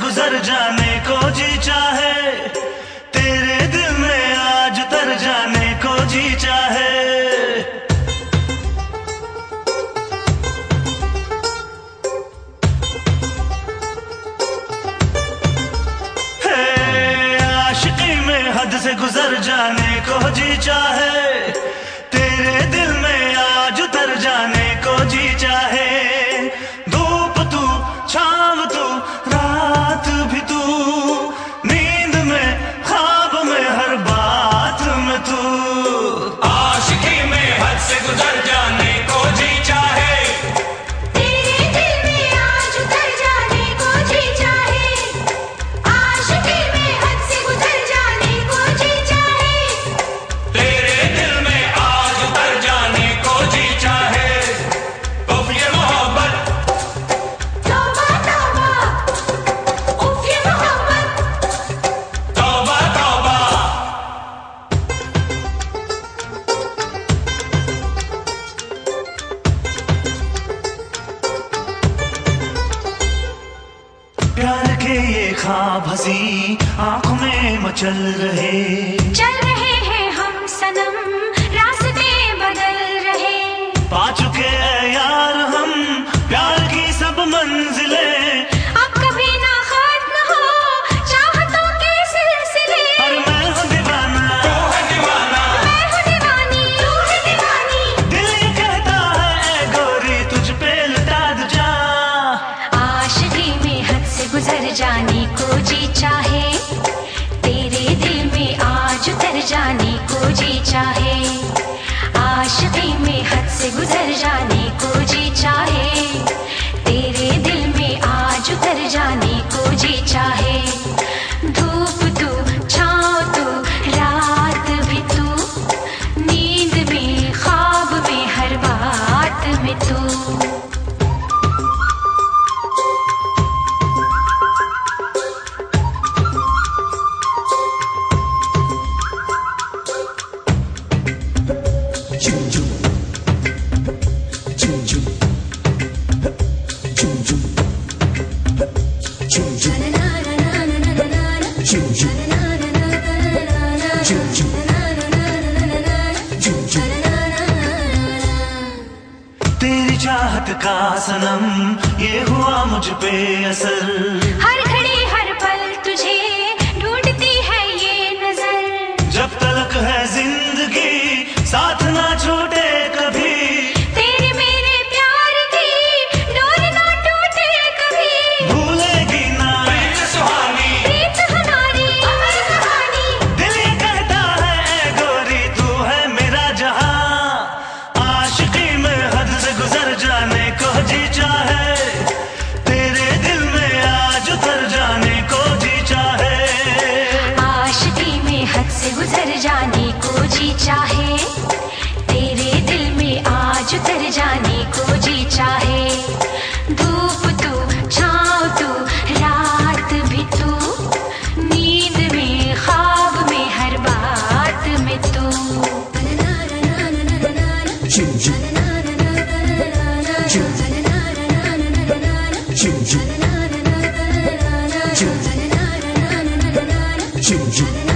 गुजर जाने को जी चाहे, तेरे दिल में आज उतर जाने को जी चाहे। आशिकी में हद से गुजर जाने को जी चाहे, तेरे दिल में आज उतर जाने को जी चाहे। धूप तू, छाँव तू, रात भी तू, नींद में, ख्वाब में, हर बात में तू। आशिकी में हद से गुजर जाने को जी चाहे, तेरे दिल में आज उतर जाने को जी चाहे। आशिकी में हद से गुजर जाने को जी चाहे, तेरे दिल में आज उतर जाने को जी चाहे। उफ ये मोहब्बत, तौबा तौबा, उफ ये मोहब्बत, तौबा तौबा। प्यार के ये ख्वाब हंसी आंखों में मचल रहे, चल रहे हैं हम सनम, रास्ते बदल रहे। पा चुके हैं यार हम प्यार की सब मंजिलें। अब कभी ना खत्म हो चाहतों के सिलसिले। और मैं हूँ दीवाना, तू है दीवाना, मैं हूँ दीवानी, तू है दीवानी। दिल ये कहता है ऐ गोरी तुझ पे लुटा दूं जान। आशिकी में हद से गुजर जाने को जी चाहे, तेरे दिल में आज उतर जाने को जी चाहे। आशिकी में हद से गुजर जाने को जी चाहे, तेरे दिल में आज उतर जाने को जी चाहे। धूप तू, छाँव तू, रात भी तू, नींद में, ख्वाब में, हर बात में तू। तेरी चाहत का सनम ये हुआ मुझ पे असर, हर घड़ी हर पल तुझे ढूंढती है ये नजर। जब तलक है जिंदगी साथ ना छोटे कभी। तेरे मेरे प्यार की डोर ना टूटे कभी। भूलेगी ना प्रीत सुहानी, प्रीत हमारी अमर कहानी। दिल ये कहता है ऐ गोरी तू है मेरा जहां। आशिकी में हद से गुजर जाने को जी चाहे, तेरे दिल में आज उतर जाने को जी चाहे। आशिकी में हद से गुजर जाने को जी चाहे, तेरे दिल में आज उतर जाने को जी चाहे। धूप तू, छाँव तू, रात भी तू, नींद में, ख्वाब में, हर बात में तू। Choo choo.